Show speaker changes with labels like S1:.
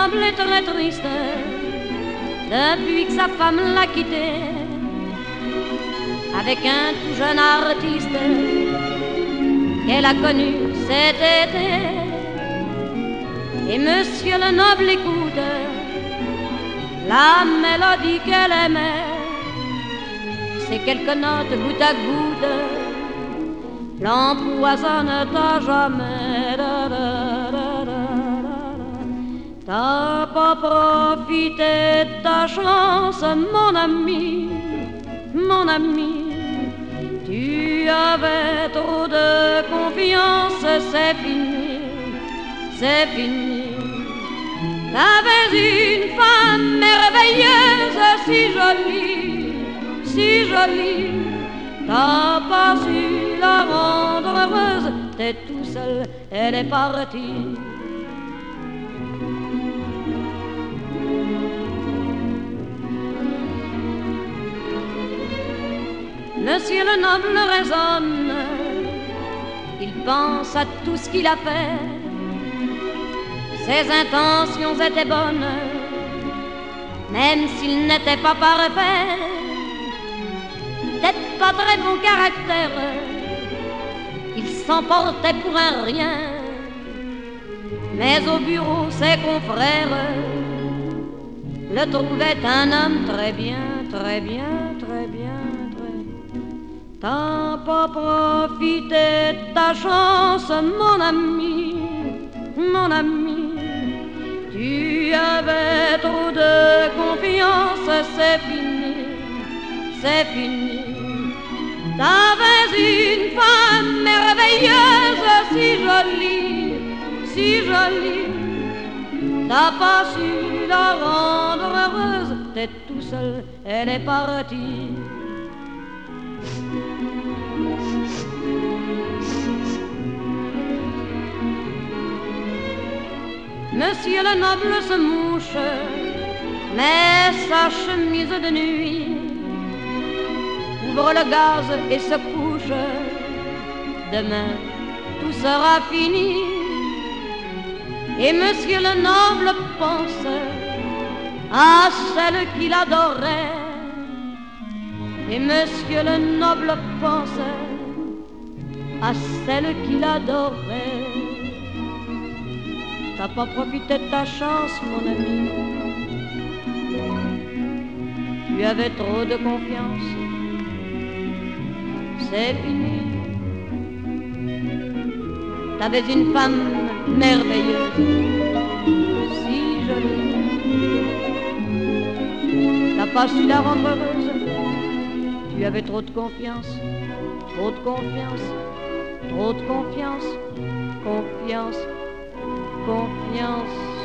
S1: noble est très triste depuis que sa femme l'a quitté avec un tout jeune artiste qu'elle a connu cet été. Et monsieur le noble écoute la mélodie qu'elle aimait, ces quelques notes goutte à goutte l'empoisonnent à jamais. T'as pas profité de ta chance, mon ami, mon ami. Tu avais trop de confiance, c'est fini, c'est fini. T'avais une femme merveilleuse, si jolie, si jolie. T'as pas su la rendre heureuse, t'es tout seul, elle est partie. Monsieur le noble raisonne, il pense à tout ce qu'il a fait. Ses intentions étaient bonnes, même s'il n'était pas parfait. Peut-être pas très bon caractère, il s'emportait pour un rien. Mais au bureau, ses confrères le trouvaient un homme très bien, très bien, très bien. T'as pas profité de ta chance, mon ami, mon ami. Tu avais trop de confiance, c'est fini, c'est fini. T'avais une femme merveilleuse, si jolie, si jolie. T'as pas su la rendre heureuse, t'es tout seul, elle est partie. Monsieur le noble se mouche, met sa chemise de nuit, ouvre le gaz et se couche. Demain, tout sera fini. Et monsieur le noble pense à celle qu'il adorait. Et monsieur le noble pense à celle qu'il adorait. T'as pas profité de ta chance, mon ami. Tu avais trop de confiance. C'est fini. T'avais une femme merveilleuse, si jolie. T'as pas su la rendre heureuse. Tu avais trop de confiance, trop de confiance, trop de confiance, confiance, confiance.